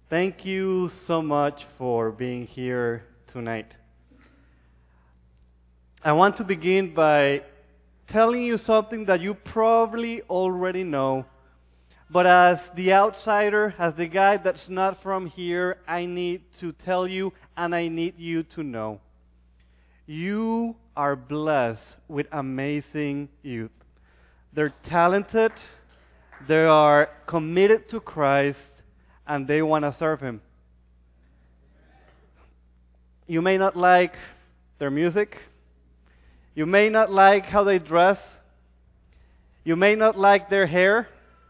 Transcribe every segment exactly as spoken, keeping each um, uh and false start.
Thank you so much for being here tonight. I want to begin by telling you something that you probably already know, but as the outsider, as the guy that's not from here, I need to tell you and I need you to know. You are blessed with amazing youth. They're talented, they are committed to Christ, and they want to serve Him. You may not like their music. You may not like how they dress. You may not like their hair.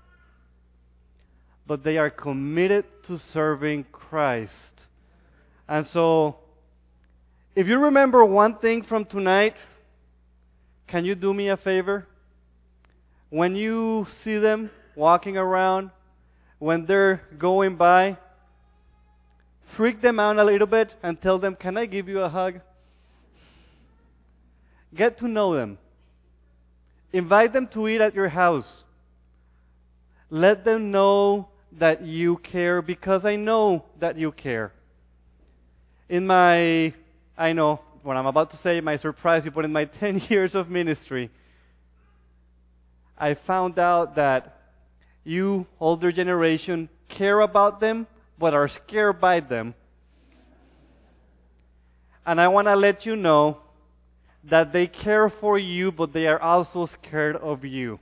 But they are committed to serving Christ. And so, if you remember one thing from tonight, can you do me a favor? When you see them walking around, when they're going by, freak them out a little bit and tell them, "Can I give you a hug?" Get to know them. Invite them to eat at your house. Let them know that you care, because I know that you care. In my, I know what I'm about to say might surprise you, but in my ten years of ministry, I found out that you, older generation, care about them, but are scared by them. And I want to let you know that they care for you, but they are also scared of you.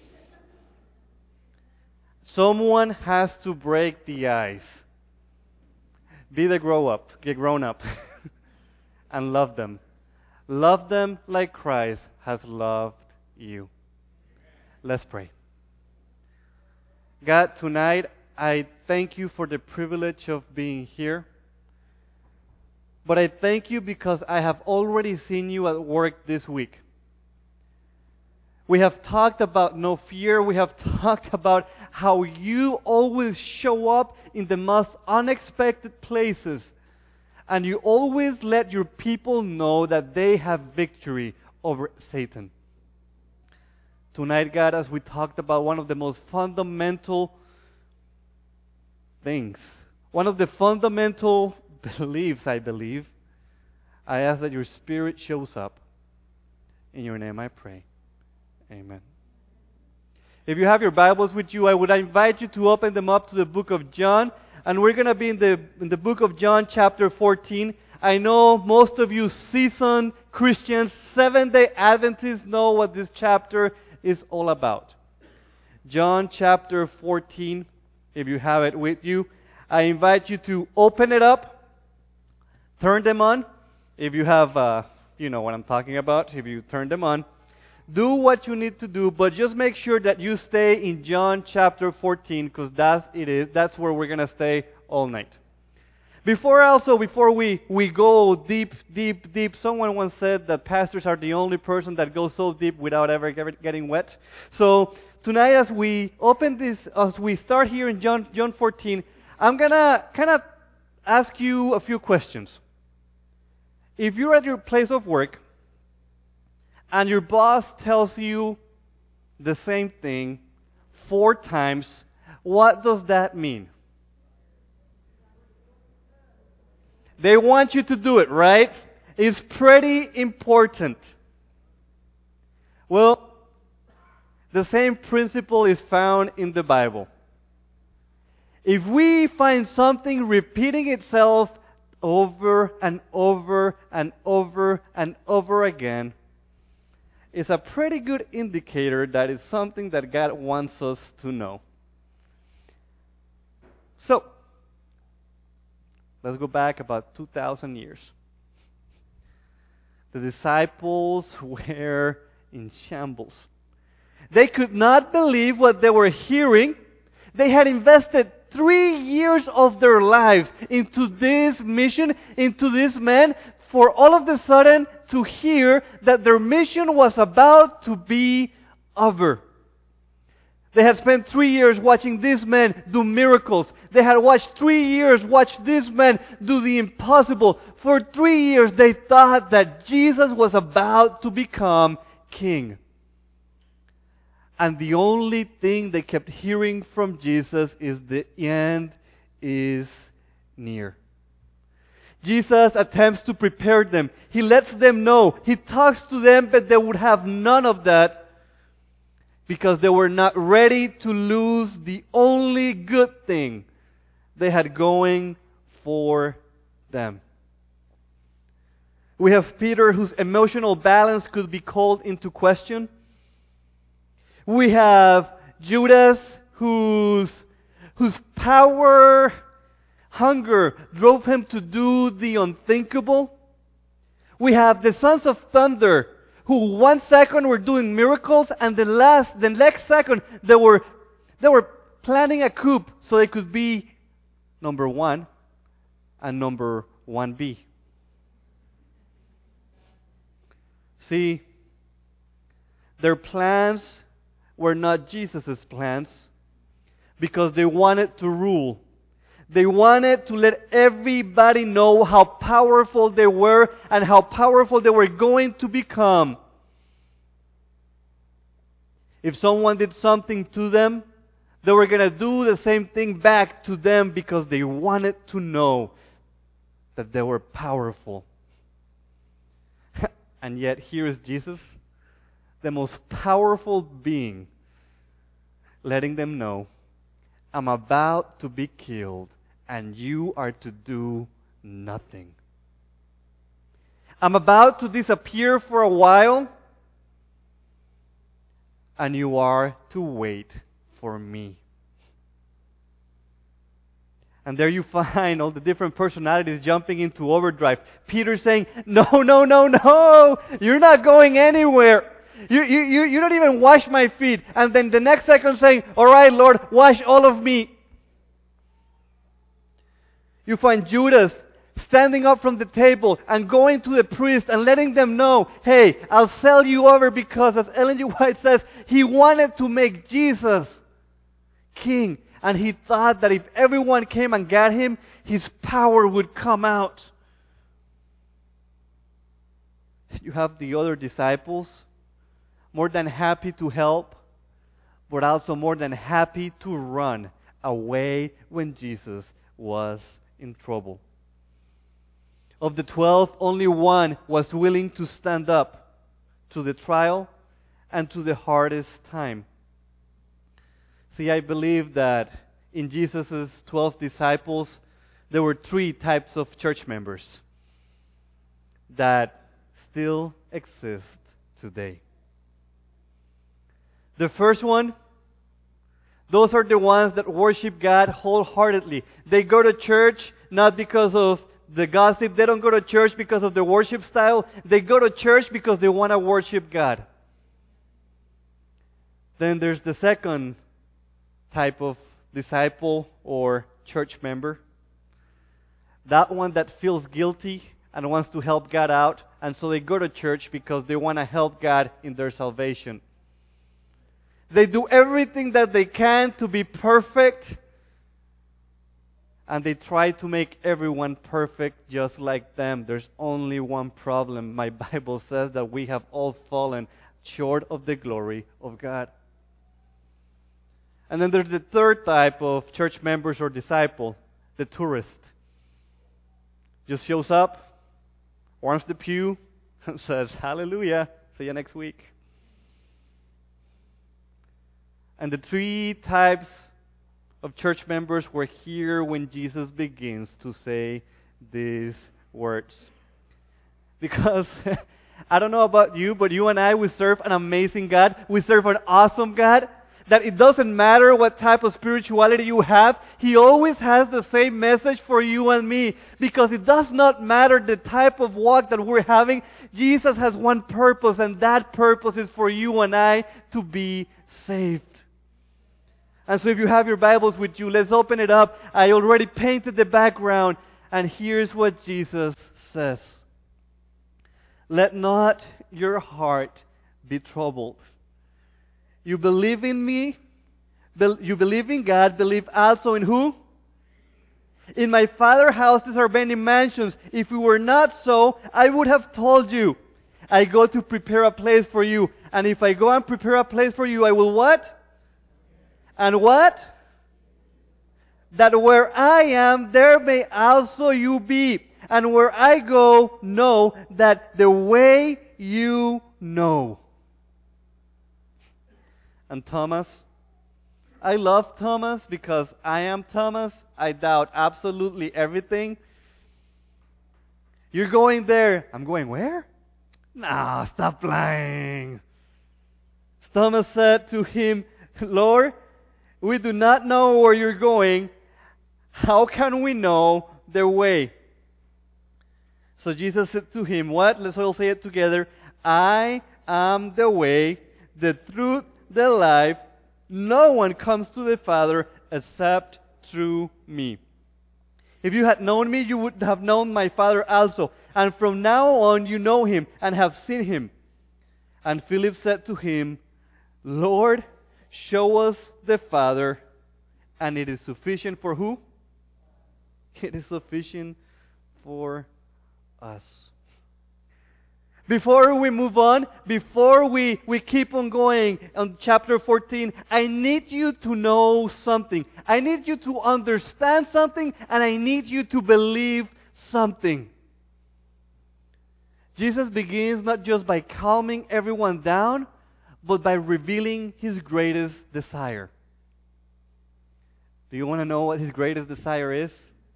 Someone has to break the ice. Be the grow up, get grown up, and love them. Love them like Christ has loved you. Let's pray. God, tonight I thank you for the privilege of being here. But I thank you because I have already seen you at work this week. We have talked about no fear. We have talked about how you always show up in the most unexpected places. And you always let your people know that they have victory over Satan. Tonight, God, as we talked about one of the most fundamental things, one of the fundamental beliefs, I believe, I ask that your Spirit shows up. In your name I pray. Amen. If you have your Bibles with you, I would invite you to open them up to the book of John. And we're going to be in the, in the book of John, chapter fourteen. I know most of you seasoned Christians, Seventh-day Adventists, know what this chapter is all about. John chapter fourteen, if you have it with you, I invite you to open it up, turn them on. If you have, uh, you know what I'm talking about, if you turn them on. Do what you need to do, but just make sure that you stay in John chapter fourteen, because that's it is. That's where we're going to stay all night. Before also, before we, we go deep, deep, deep, someone once said that pastors are the only person that goes so deep without ever getting wet. So tonight, as we open this, as we start here in John John fourteen, I'm gonna kind of ask you a few questions. If you're at your place of work and your boss tells you the same thing four times, what does that mean? They want you to do it, right? It's pretty important. Well, the same principle is found in the Bible. If we find something repeating itself over and over and over and over again, it's a pretty good indicator that it's something that God wants us to know. So, let's go back about two thousand years. The disciples were in shambles. They could not believe what they were hearing. They had invested three years of their lives into this mission, into this man, for all of a sudden to hear that their mission was about to be over. They had spent three years watching this man do miracles. They had watched three years watch this man do the impossible. For three years they thought that Jesus was about to become king. And the only thing they kept hearing from Jesus is the end is near. Jesus attempts to prepare them. He lets them know. He talks to them, but they would have none of that because they were not ready to lose the only good thing they had going for them. We have Peter, whose emotional balance could be called into question. We have Judas, whose, whose power, hunger drove him to do the unthinkable. We have the sons of thunder, who one second were doing miracles, and the last, the next second, they were, they were planning a coup so they could be number one and number one B. See, their plans were not Jesus' plans because they wanted to rule. They wanted to let everybody know how powerful they were and how powerful they were going to become. If someone did something to them, they were going to do the same thing back to them because they wanted to know that they were powerful. And yet here is Jesus, the most powerful being, letting them know, I'm about to be killed, and you are to do nothing. I'm about to disappear for a while, and you are to wait for me. And there you find all the different personalities jumping into overdrive. Peter saying, no, no, no, no, you're not going anywhere. You, you, you, you don't even wash my feet. And then the next second saying, all right, Lord, wash all of me. You find Judas standing up from the table and going to the priest and letting them know, hey, I'll sell you over because, as Ellen G. White says, he wanted to make Jesus king. And he thought that if everyone came and got him, his power would come out. You have the other disciples, more than happy to help, but also more than happy to run away when Jesus was in trouble. Of the twelve, only one was willing to stand up to the trial and to the hardest time. See, I believe that in Jesus' twelve disciples, there were three types of church members that still exist today. The first one, those are the ones that worship God wholeheartedly. They go to church not because of the gossip. They don't go to church because of the worship style. They go to church because they want to worship God. Then there's the second type of disciple or church member. That one that feels guilty and wants to help God out, and so they go to church because they want to help God in their salvation. They do everything that they can to be perfect, and they try to make everyone perfect just like them. There's only one problem. My Bible says that we have all fallen short of the glory of God. And then there's the third type of church members or disciple, the tourist. Just shows up, warms the pew, and says, hallelujah, see you next week. And the three types of church members were here when Jesus begins to say these words. Because I don't know about you, but you and I, we serve an amazing God. We serve an awesome God. That it doesn't matter what type of spirituality you have, He always has the same message for you and me. Because it does not matter the type of walk that we're having. Jesus has one purpose, and that purpose is for you and I to be saved. And so if you have your Bibles with you, let's open it up. I already painted the background, and here's what Jesus says. Let not your heart be troubled. You believe in me, you believe in God, believe also in who? In my Father's house there are many mansions. If it were not so, I would have told you. I go to prepare a place for you. And if I go and prepare a place for you, I will what? And what? that where I am, there may also you be. And where I go, know that the way you know. And Thomas, I love Thomas because I am Thomas. I doubt absolutely everything. You're going there. I'm going where? Nah, stop lying. Thomas said to him, Lord, we do not know where you're going. How can we know the way? So Jesus said to him, what? Let's all say it together. I am the way, the truth, the life. No one comes to the Father except through me. If you had known me, you would have known my Father also. And from now on you know him and have seen him. And Philip said to him, Lord, show us the Father, and it is sufficient for who? It is sufficient for us. Before we move on, before we, we keep on going on chapter fourteen, I need you to know something. I need you to understand something, and I need you to believe something. Jesus begins not just by calming everyone down, but by revealing his greatest desire. Do you want to know what his greatest desire is?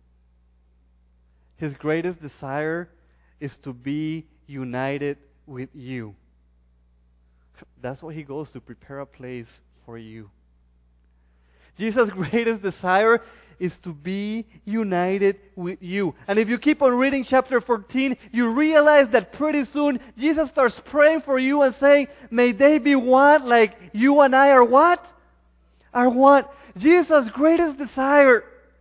His greatest desire is to be united with you. That's why he goes to prepare a place for you. Jesus' greatest desire is to be united with you. And if you keep on reading chapter fourteen, you realize that pretty soon Jesus starts praying for you and saying, may they be one like you and I are what? Are one. Jesus' greatest desire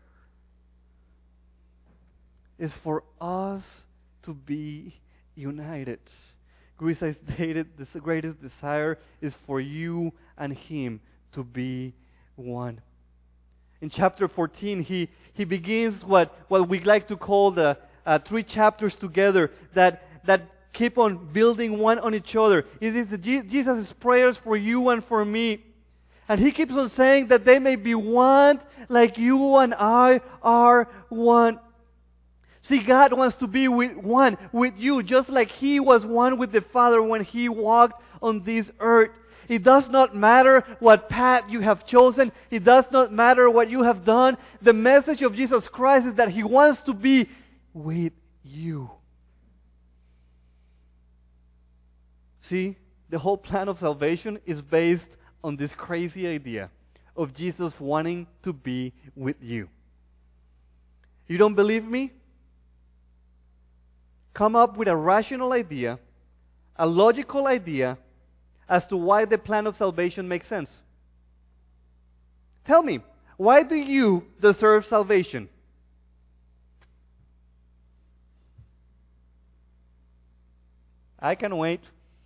is for us to be united. Greece stated the greatest desire is for you and him to be one. In chapter fourteen, he, he begins what, what we like to call the uh, three chapters together that, that keep on building one on each other. It is the, Jesus' prayers for you and for me. And he keeps on saying that they may be one like you and I are one. See, God wants to be with one with you, just like he was one with the Father when he walked on this earth. It does not matter what path you have chosen. It does not matter what you have done. The message of Jesus Christ is that he wants to be with you. See, the whole plan of salvation is based on this crazy idea of Jesus wanting to be with you. You don't believe me? Come up with a rational idea, a logical idea, as to why the plan of salvation makes sense. Tell me, why do you deserve salvation? I can wait.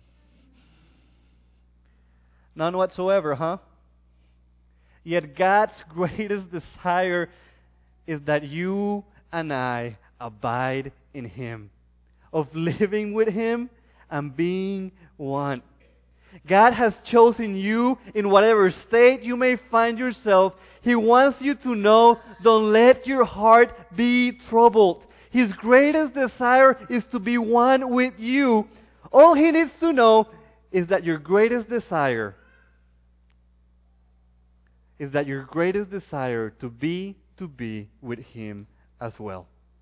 None whatsoever, huh? Yet God's greatest desire is that you and I abide in him, of living with him and being one. God has chosen you in whatever state you may find yourself. He wants you to know, don't let your heart be troubled. His greatest desire is to be one with you. All he needs to know is that your greatest desire is that your greatest desire to be, to be with him as well.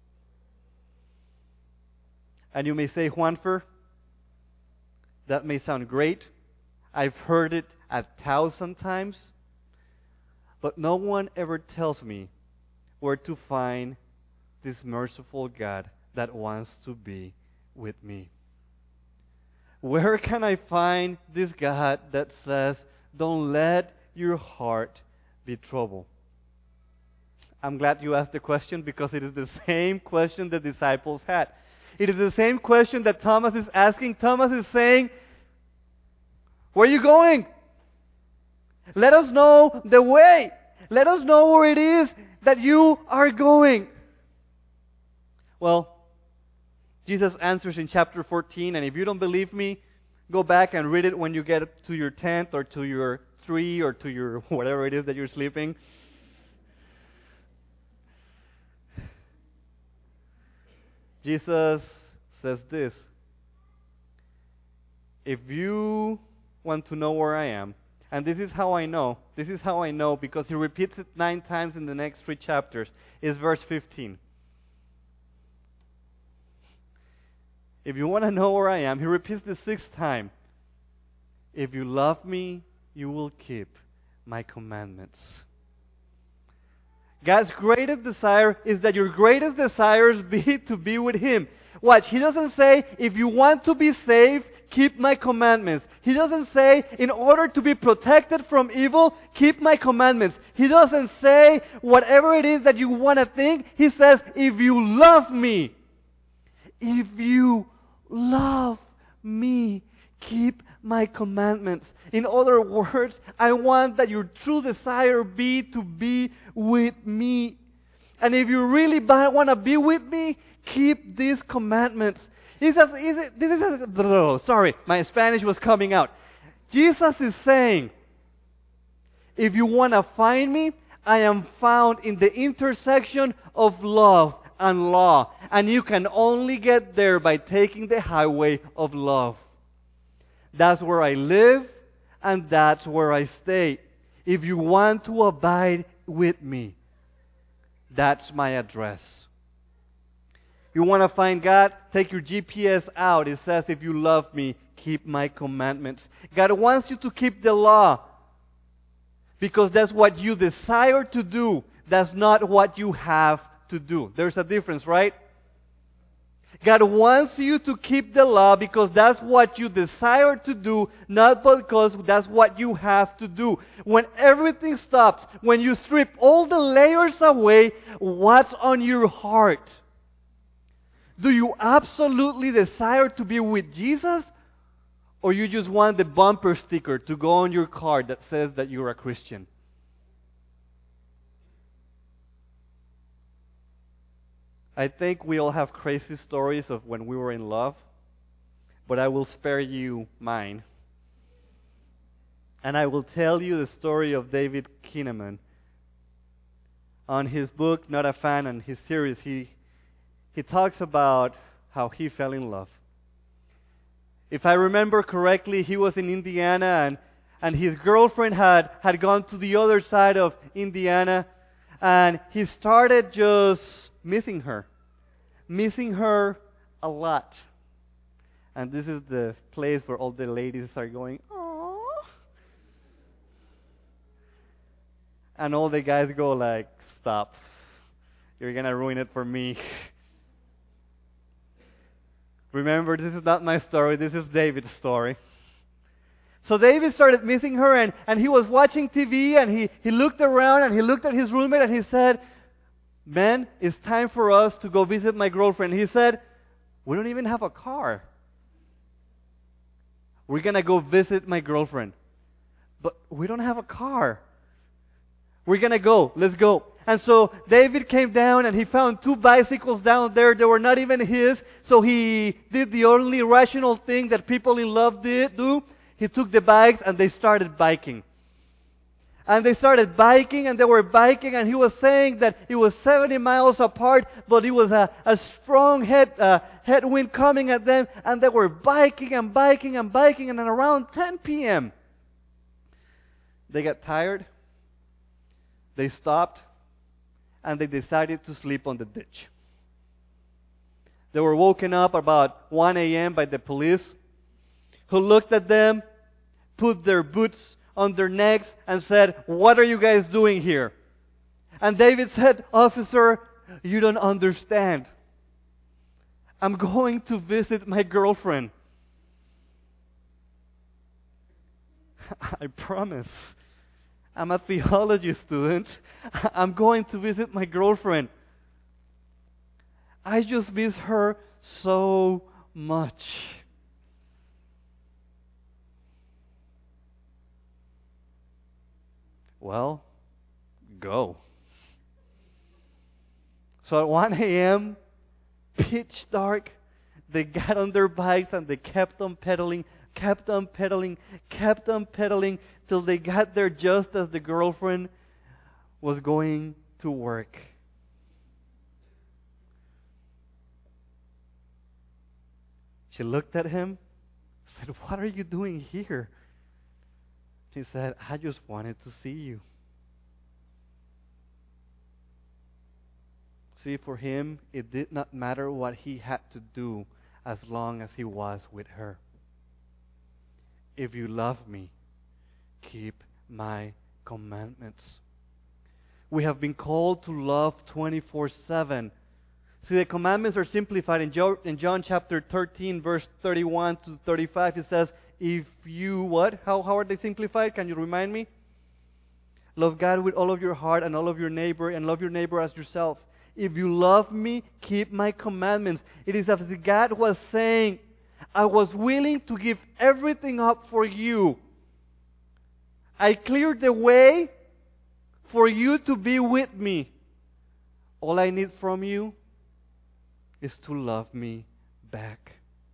And you may say, Juanfer, that may sound great. I've heard it a thousand times. But no one ever tells me where to find this merciful God that wants to be with me. Where can I find this God that says, don't let your heart be troubled? I'm glad you asked the question, because it is the same question the disciples had. It is the same question that Thomas is asking. Thomas is saying, where are you going? Let us know the way. Let us know where it is that you are going. Well, Jesus answers in chapter fourteen, and if you don't believe me, go back and read it when you get to your tent or to your tree or to your whatever it is that you're sleeping. Jesus says this: if you want to know where I am, and this is how I know, this is how I know because he repeats it nine times in the next three chapters, is verse fifteen. If you want to know where I am, he repeats the sixth time. If you love me, you will keep my commandments. God's greatest desire is that your greatest desires be to be with Him. Watch, He doesn't say, if you want to be saved, keep my commandments. He doesn't say, in order to be protected from evil, keep my commandments. He doesn't say, whatever it is that you want to think. He says, if you love me, if you love me, keep my commandments. In other words, I want that your true desire be to be with me. And if you really want to be with me, keep these commandments. He says, is it, this is, sorry, my Spanish was coming out. Jesus is saying, if you want to find me, I am found in the intersection of love and law. And you can only get there by taking the highway of love. That's where I live, and that's where I stay. If you want to abide with me, that's my address. You want to find God? Take your G P S out. It says, if you love me, keep my commandments. God wants you to keep the law because that's what you desire to do. That's not what you have to do. There's a difference, right? God wants you to keep the law because that's what you desire to do, not because that's what you have to do. When everything stops, when you strip all the layers away, what's on your heart? Do you absolutely desire to be with Jesus? Or you just want the bumper sticker to go on your car that says that you're a Christian? I think we all have crazy stories of when we were in love, but I will spare you mine. And I will tell you the story of David Kinnaman. On his book, Not a Fan, and his series, he, he talks about how he fell in love. If I remember correctly, he was in Indiana, and, and his girlfriend had, had gone to the other side of Indiana, and he started just missing her. Missing her a lot. And this is the place where all the ladies are going, aww. And all the guys go like, stop. You're going to ruin it for me. Remember, this is not my story. This is David's story. So David started missing her, and, and he was watching T V, and he, he looked around, and he looked at his roommate, and he said, man, it's time for us to go visit my girlfriend. He said, we don't even have a car. We're going to go visit my girlfriend. But we don't have a car. We're going to go. Let's go. And so David came down and he found two bicycles down there. They were not even his. So he did the only rational thing that people in love did, do. He took the bikes and they started biking. And they started biking, and they were biking, and he was saying that it was seventy miles apart, but it was a, a strong head uh, headwind coming at them, and they were biking and biking and biking, and then around ten p.m., they got tired, they stopped, and they decided to sleep on the ditch. They were woken up about one a.m. by the police, who looked at them, put their boots on their necks and said, what are you guys doing here? And David said, officer, you don't understand. I'm going to visit my girlfriend. I promise. I'm a theology student. I'm going to visit my girlfriend. I just miss her so much. Well, go. So at one a.m., pitch dark, they got on their bikes and they kept on pedaling, kept on pedaling, kept on pedaling till they got there just as the girlfriend was going to work. She looked at him, said, "What are you doing here?" He said, "I just wanted to see you." See, for him, it did not matter what he had to do as long as he was with her. If you love me, keep my commandments. We have been called to love twenty-four seven. See, the commandments are simplified in John, in John chapter thirteen, verse thirty-one to thirty-five. It says, if you, what? How, how are they simplified? Can you remind me? Love God with all of your heart and all of your neighbor, and love your neighbor as yourself. If you love me, keep my commandments. It is as if God was saying, I was willing to give everything up for you. I cleared the way for you to be with me. All I need from you is to love me back.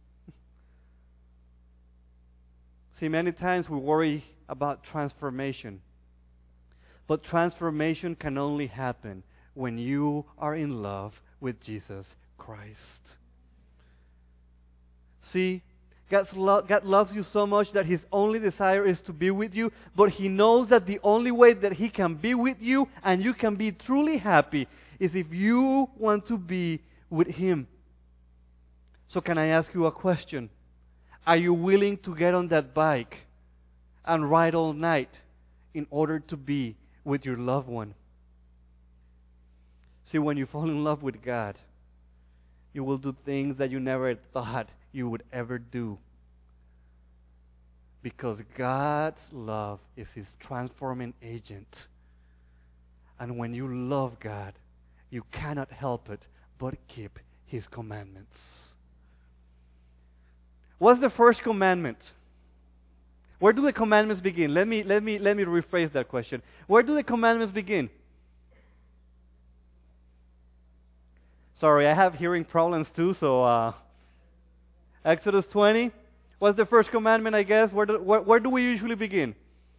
See, many times we worry about transformation. But transformation can only happen when you are in love with Jesus Christ. See, God's lo- God loves you so much that His only desire is to be with you, but He knows that the only way that He can be with you and you can be truly happy is if you want to be with Him. So can I ask you a question? Are you willing to get on that bike and ride all night in order to be with your loved one? See, when you fall in love with God, you will do things that you never thought you would ever do. Because God's love is His transforming agent. And when you love God, you cannot help it but keep His commandments. What's the first commandment? Where do the commandments begin? Let me let me let me rephrase that question. Where do the commandments begin? Sorry, I have hearing problems too, so uh, Exodus twenty. What's the first commandment, I guess? Where do, where, where do we usually begin?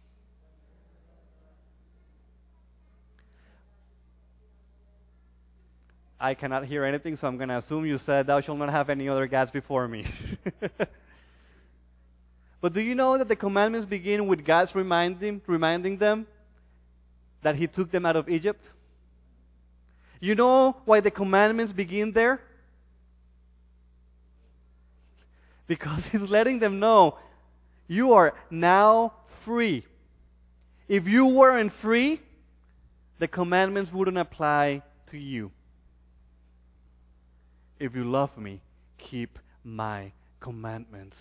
I cannot hear anything, so I'm going to assume you said, thou shalt not have any other gods before me. But do you know that the commandments begin with God's reminding, reminding them that He took them out of Egypt? You know why the commandments begin there? Because He's letting them know, you are now free. If you weren't free, the commandments wouldn't apply to you. If you love me, keep my commandments.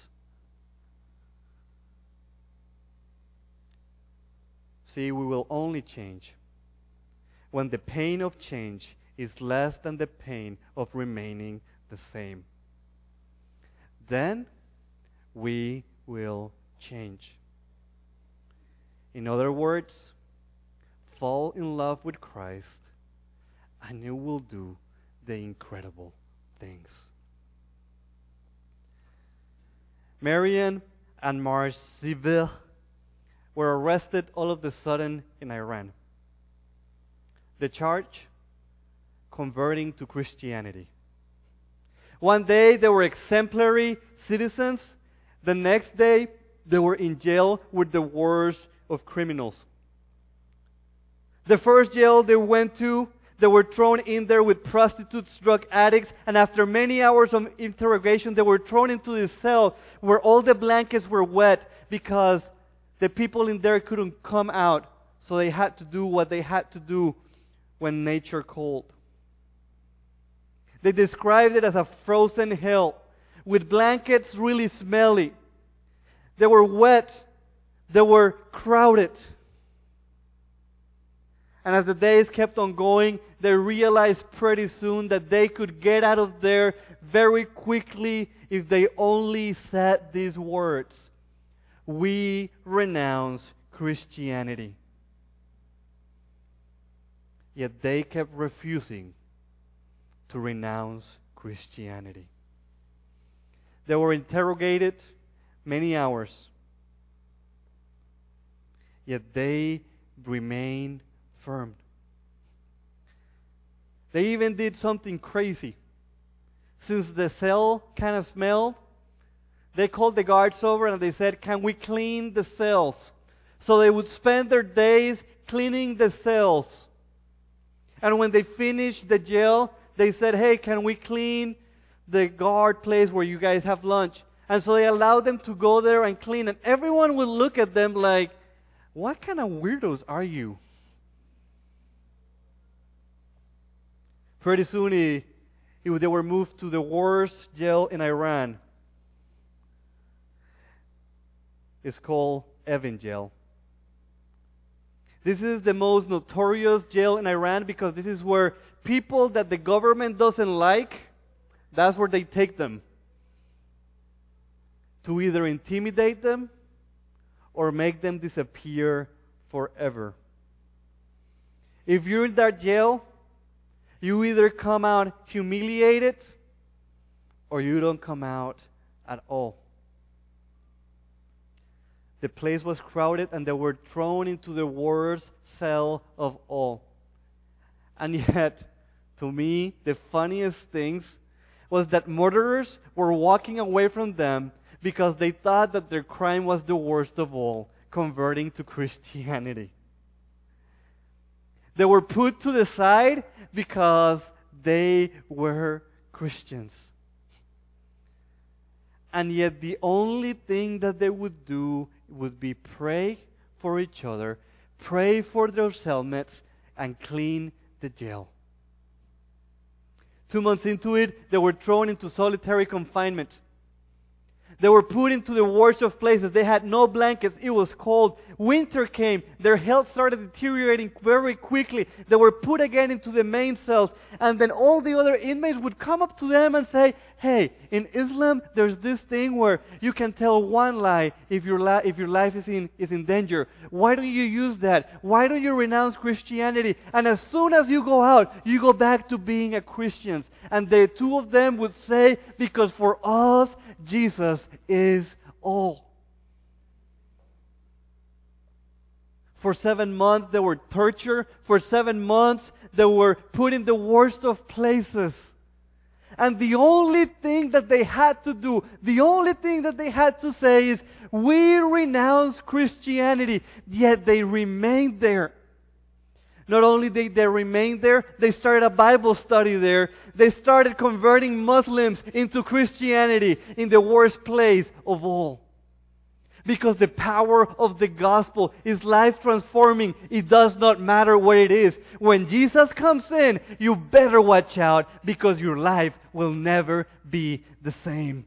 See, we will only change when the pain of change is less than the pain of remaining the same. Then we will change. In other words, fall in love with Christ and you will do the incredible things. Marian and Marcivil were arrested all of a sudden in Iran. The charge? Converting to Christianity. One day they were exemplary citizens. The next day they were in jail with the worst of criminals. The first jail they went to, they were thrown in there with prostitutes, drug addicts, and after many hours of interrogation, they were thrown into this cell where all the blankets were wet because the people in there couldn't come out, so they had to do what they had to do when nature called. They described it as a frozen hell, with blankets really smelly. They were wet. They were crowded. And as the days kept on going, they realized pretty soon that they could get out of there very quickly if they only said these words: we renounce Christianity. Yet they kept refusing to renounce Christianity. They were interrogated many hours. Yet they remained firm. They even did something crazy. since the cell kind of smelled, they called the guards over and they said, "Can we clean the cells?" So they would spend their days cleaning the cells. And when they finished the jail, they said, "Hey, can we clean the guard place where you guys have lunch?" And so they allowed them to go there and clean. And everyone would look at them like, "What kind of weirdos are you?" Pretty soon, he, he, they were moved to the worst jail in Iran. It's called Evin Jail. This is the most notorious jail in Iran because this is where people that the government doesn't like, that's where they take them to either intimidate them or make them disappear forever. If you're in that jail, you either come out humiliated or you don't come out at all. The place was crowded and they were thrown into the worst cell of all. And yet, to me, the funniest things was that murderers were walking away from them because they thought that their crime was the worst of all, converting to Christianity. They were put to the side because they were Christians. And yet the only thing that they would do would be pray for each other, pray for their cellmates, and clean the jail. Two months into it, they were thrown into solitary confinement. They were put into the worst of places. They had no blankets. It was cold. Winter came. Their health started deteriorating very quickly. They were put again into the main cells. And then all the other inmates would come up to them and say, "Hey, in Islam, there's this thing where you can tell one lie if your, li- if your life is in, is in danger. Why don't you use that? Why don't you renounce Christianity? And as soon as you go out, you go back to being a Christian." And the two of them would say, "Because for us, Jesus is all." For seven months, they were tortured. For seven months, they were put in the worst of places. And the only thing that they had to do, the only thing that they had to say is, "We renounce Christianity." Yet they remained there. Not only did they remain there, they started a Bible study there. They started converting Muslims into Christianity in the worst place of all. Because the power of the gospel is life transforming. It does not matter where it is. When Jesus comes in, you better watch out because your life will never be the same.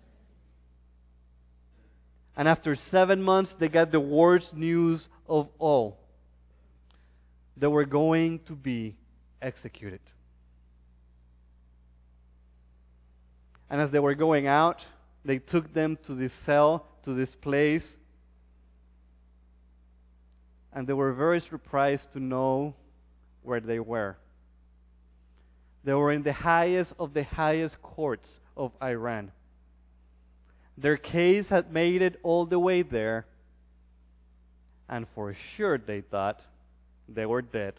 And after seven months, they got the worst news of all. They were going to be executed. And as they were going out, they took them to this cell, to this place. And they were very surprised to know where they were. They were in the highest of the highest courts of Iran. Their case had made it all the way there. And for sure they thought they were dead.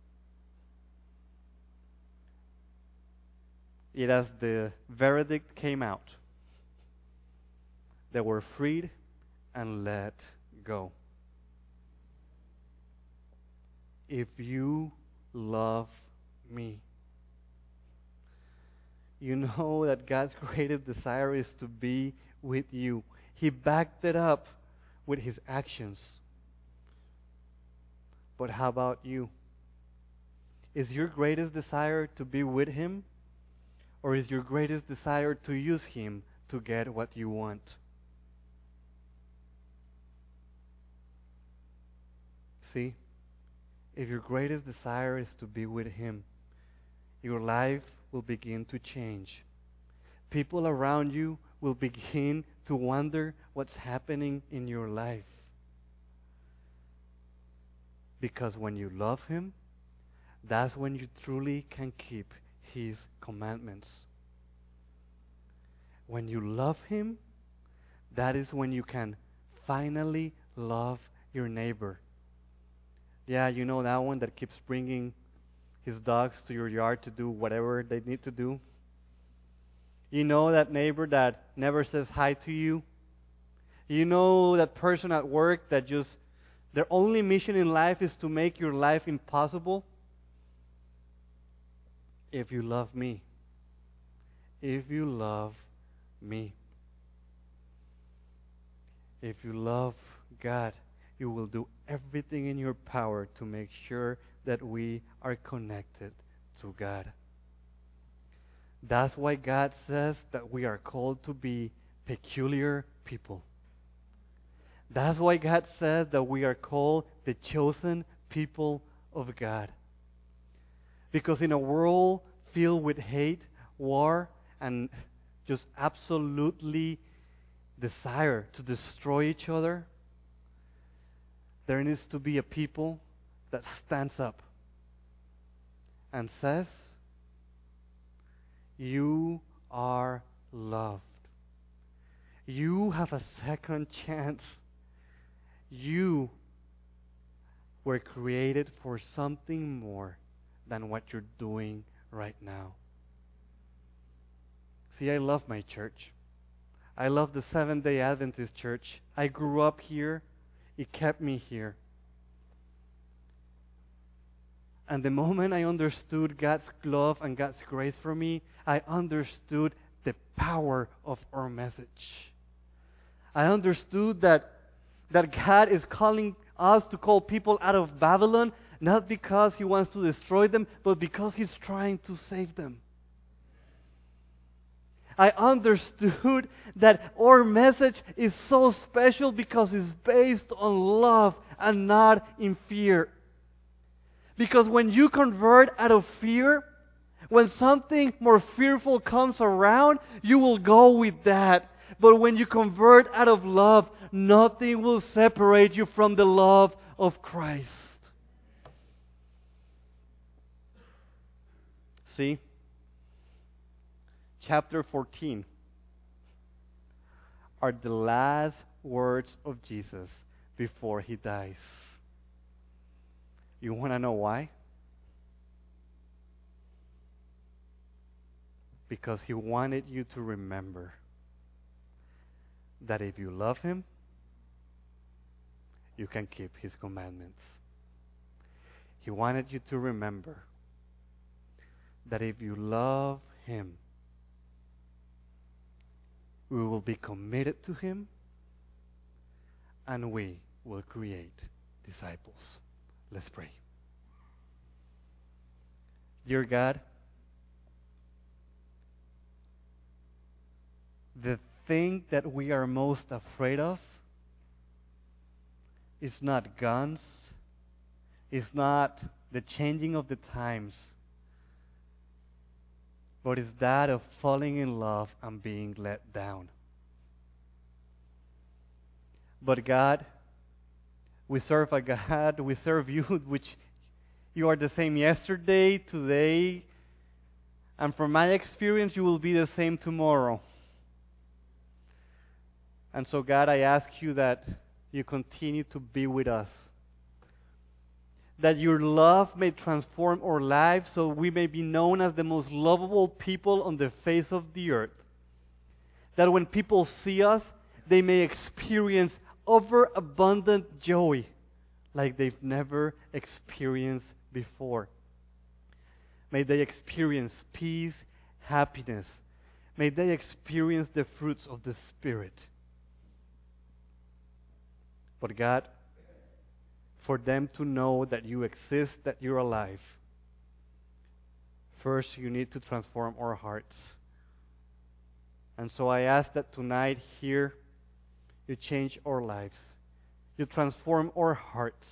Yet as the verdict came out, they were freed and let go. If you love me, you know that God's greatest desire is to be with you. He backed it up with His actions. But how about you? Is your greatest desire to be with Him? Or is your greatest desire to use Him to get what you want? See, if your greatest desire is to be with Him, your life will begin to change. People around you will begin to wonder what's happening in your life. Because when you love Him, that's when you truly can keep His commandments. When you love Him, that is when you can finally love your neighbor. Yeah, you know that one that keeps bringing his dogs to your yard to do whatever they need to do? You know that neighbor that never says hi to you? You know that person at work that just, their only mission in life is to make your life impossible? If you love me, if you love me, if you love God, you will do everything in your power to make sure that we are connected to God. That's why God says that we are called to be peculiar people. That's why God says that we are called the chosen people of God. Because in a world filled with hate, war, and just absolutely desire to destroy each other, there needs to be a people that stands up and says, you are loved. You have a second chance. You were created for something more than what you're doing right now. See, I love my church. I love the Seventh-day Adventist Church. I grew up here. It kept me here. And the moment I understood God's love and God's grace for me, I understood the power of our message. I understood that, that God is calling us to call people out of Babylon, not because He wants to destroy them, but because He's trying to save them. I understood that our message is so special because it's based on love and not in fear. Because when you convert out of fear, when something more fearful comes around, you will go with that. But when you convert out of love, nothing will separate you from the love of Christ. See? Chapter fourteen are the last words of Jesus before He dies. You want to know why? Because He wanted you to remember that if you love Him, you can keep His commandments. He wanted you to remember that if you love Him, we will be committed to Him, and we will create disciples. Let's pray. Dear God, the thing that we are most afraid of is not guns, is not the changing of the times, but is that of falling in love and being let down. But God, we serve a God, we serve You, which You are the same yesterday, today, and from my experience, You will be the same tomorrow. And so, God, I ask You that You continue to be with us. That Your love may transform our lives so we may be known as the most lovable people on the face of the earth. That when people see us, they may experience overabundant joy like they've never experienced before. May they experience peace, happiness. May they experience the fruits of the Spirit. But God, for them to know that You exist, that You're alive, first You need to transform our hearts. And so I ask that tonight here, You change our lives. You transform our hearts.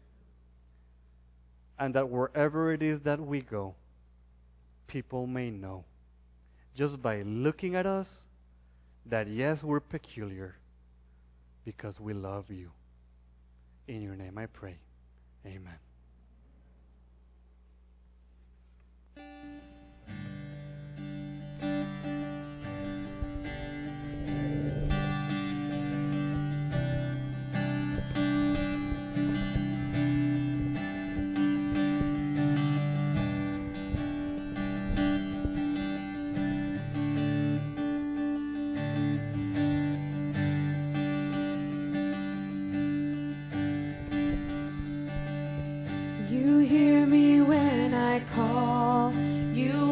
And that wherever it is that we go, people may know, just by looking at us, that yes, we're peculiar because we love You. In Your name I pray. Amen.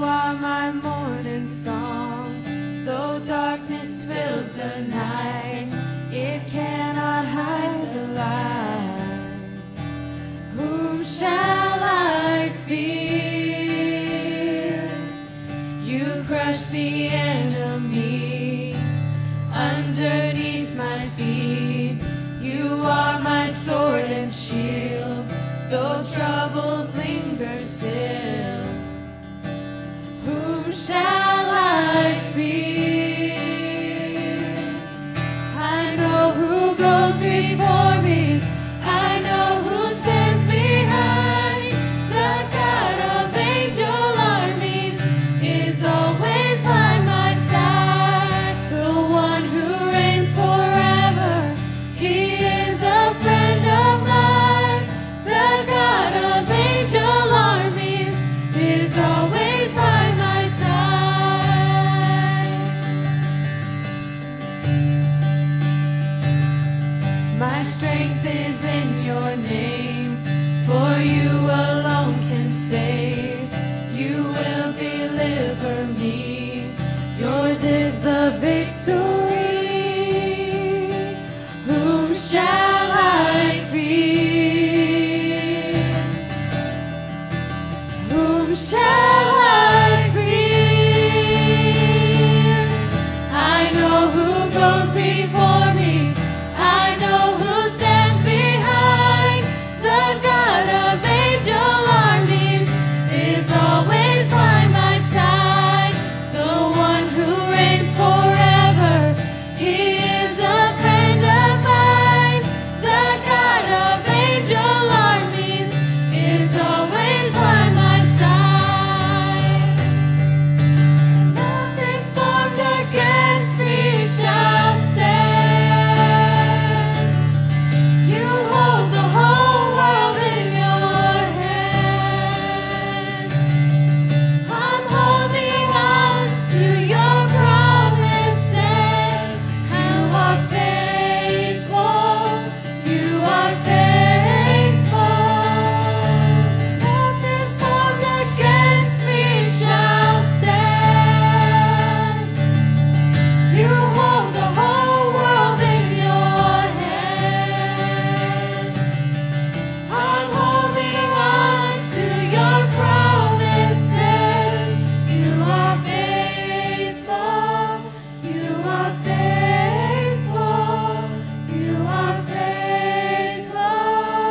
are my morning song. Though darkness fills the night, it cannot hide the light. Whom shall I fear? You crush the enemy underneath my feet. You are my sword and shield. Though troubles linger still, whom shall I fear? I know who goes before me. I know who stands behind. The God of angel armies is always by my side. The one who reigns forever, he is a friend of mine. The God of angel armies is always by my side. My strength is in your name, for you alone can save. You will deliver me. Yours is the victory. Whom shall I fear? Whom shall I fear? I know who goes before me. I know who stands behind. The God of angel armies is always by my side. The one who reigns forever, he is a friend of mine. The God of angel armies is always by my side. Nothing formed against me shall stand. You hold the whole world in your hand. I'm holding on to your promises. You are faithful. You are faithful. Nothing formed against me shall stand. You hold the whole world in your hand. I'm holding on to your promises. You are faithful. You are faithful. You are faithful.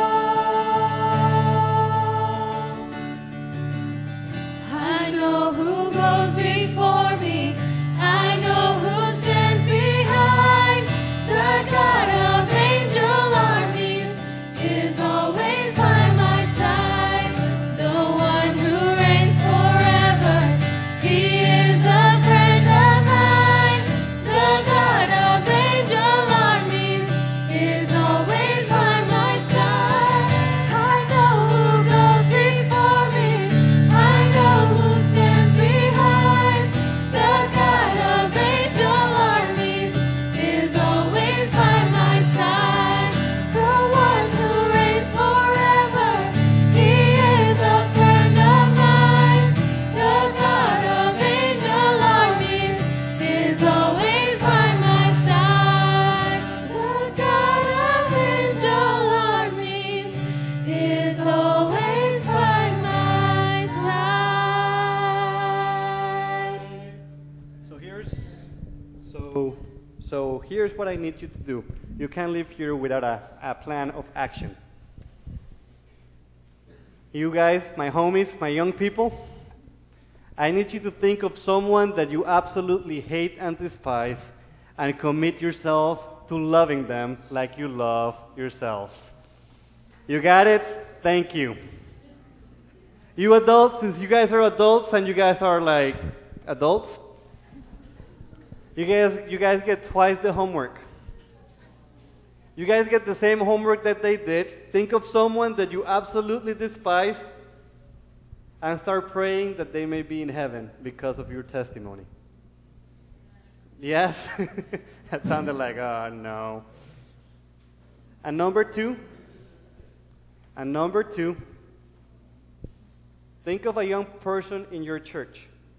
I know who goes before me. I know who stands behind. The God of angel armies is always by my side. The one who reigns forever, he is a friend of mine. The God of angel armies is always by my side. I know who goes before me. I know who stands behind. The God of angel armies is always by my side. The one who reigns forever, he is a friend of mine. The God of angel armies is always by my side. The God of angel armies is always by my side. So here's so so here's what I need you to do. You can't leave here without a, a plan of action. You guys, my homies, my young people, I need you to think of someone that you absolutely hate and despise and commit yourself to loving them like you love yourself. You got it? Thank you. You adults, since you guys are adults and you guys are like adults, you guys you guys get twice the homework. You guys get the same homework that they did. Think of someone that you absolutely despise and start praying that they may be in heaven because of your testimony. Yes? That sounded like, oh no. And number two, and number two, think of a young person in your church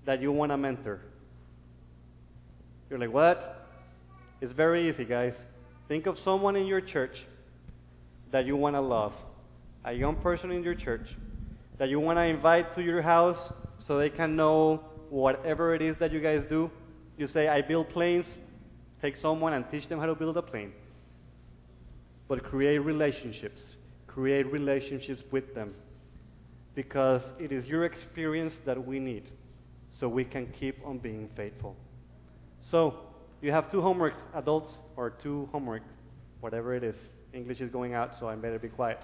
that you want to mentor. You're like, what? It's very easy, guys. Think of someone in your church that you want to love, a young person in your church that you want to invite to your house so they can know whatever it is that you guys do. You say, I build planes. Take someone and teach them how to build a plane. But create relationships. Create relationships with them. Because it is your experience that we need so we can keep on being faithful. So, you have two homeworks, adults, or two homework, whatever it is. English is going out, so I better be quiet.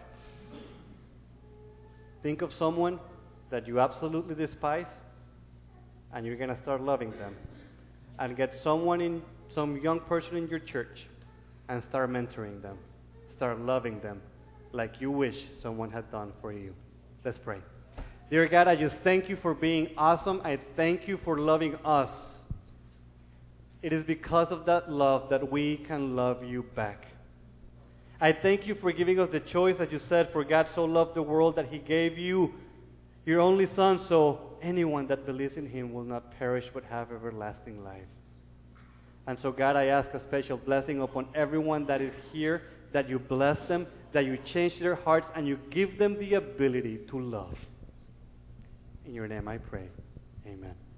Think of someone that you absolutely despise, and you're going to start loving them. And get someone in, some young person in your church, and start mentoring them. Start loving them like you wish someone had done for you. Let's pray. Dear God, I just thank you for being awesome. I thank you for loving us. It is because of that love that we can love you back. I thank you for giving us the choice, as you said, for God so loved the world that he gave you your only Son, so anyone that believes in him will not perish but have everlasting life. And so, God, I ask a special blessing upon everyone that is here, that you bless them, that you change their hearts, and you give them the ability to love. In your name I pray. Amen.